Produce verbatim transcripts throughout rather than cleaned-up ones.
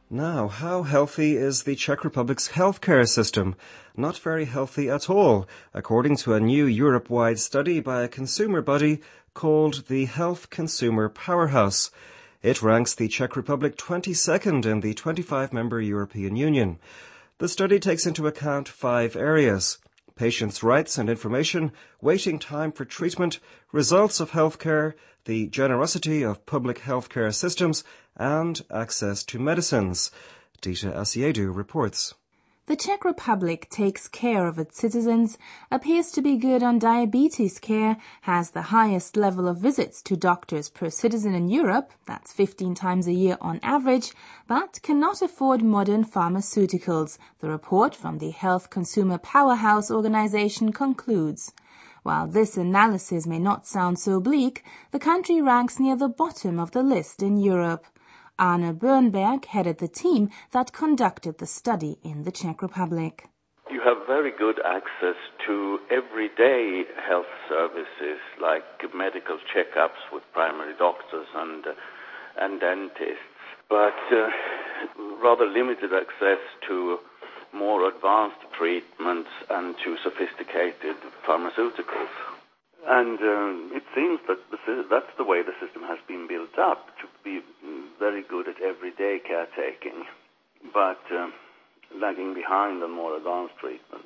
Now, how healthy is the Czech Republic's healthcare system? Not very healthy at all, according to a new Europe-wide study by a consumer body called the Health Consumer Powerhouse. It ranks the Czech Republic twenty-second in the twenty-five member European Union. The study takes into account five areas: patients' rights and information, waiting time for treatment, results of healthcare, the generosity of public healthcare systems, and access to medicines. Dita Asiadu reports. The Czech Republic takes care of its citizens, appears to be good on diabetes care, has the highest level of visits to doctors per citizen in Europe, that's fifteen times a year on average, but cannot afford modern pharmaceuticals, the report from the Health Consumer Powerhouse organization concludes. While this analysis may not sound so bleak, the country ranks near the bottom of the list in Europe. Arne Bernberg headed the team that conducted the study in the Czech Republic. You have very good access to everyday health services like medical checkups with primary doctors and, uh, and dentists, but uh, rather limited access to more advanced treatments and to sophisticated pharmaceuticals. And uh, it seems that the, that's the way the system has been built up, to be very good at everyday caretaking, but uh, lagging behind on more advanced treatments.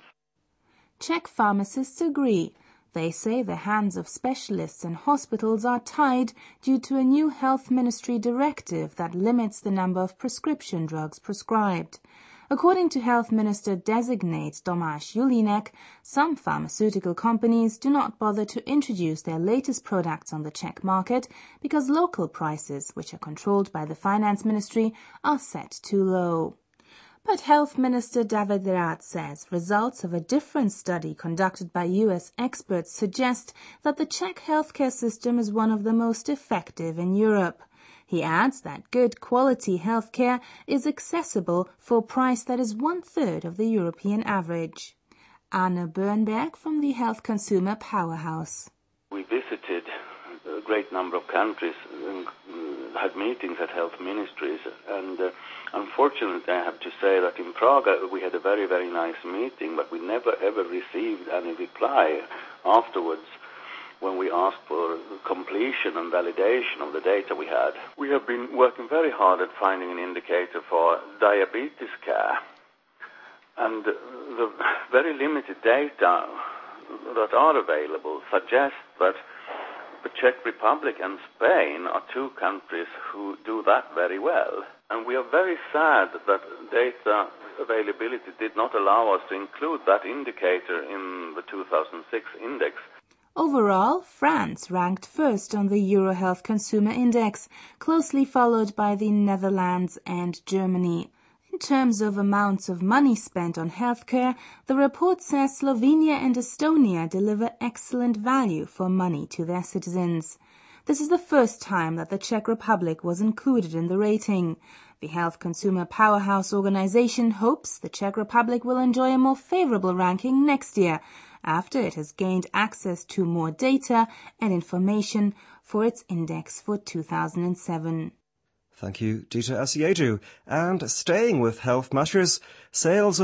Czech pharmacists agree. They say the hands of specialists and hospitals are tied due to a new health ministry directive that limits the number of prescription drugs prescribed. According to Health Minister-designate Tomáš Julínek, some pharmaceutical companies do not bother to introduce their latest products on the Czech market because local prices, which are controlled by the Finance Ministry, are set too low. But Health Minister David Rath says results of a different study conducted by U S experts suggest that the Czech healthcare system is one of the most effective in Europe. He adds that good quality healthcare is accessible for a price that is one-third of the European average. Arne Bernberg from the Health Consumer Powerhouse. We visited a great number of countries and had meetings at health ministries, and uh, unfortunately I have to say that in Prague we had a very, very nice meeting, but we never ever received any reply afterwards when we asked for completion and validation of the data we had. We have been working very hard at finding an indicator for diabetes care, and the very limited data that are available suggest that the Czech Republic and Spain are two countries who do that very well. And we are very sad that data availability did not allow us to include that indicator in the two thousand six index. Overall, France ranked first on the EuroHealth Consumer Index, closely followed by the Netherlands and Germany. In terms of amounts of money spent on healthcare, the report says Slovenia and Estonia deliver excellent value for money to their citizens. This is the first time that the Czech Republic was included in the rating. The Health Consumer Powerhouse organization hopes the Czech Republic will enjoy a more favorable ranking next year, after it has gained access to more data and information for its index for two thousand seven. Thank you, Dita Asiadu. And staying with health matters, sales of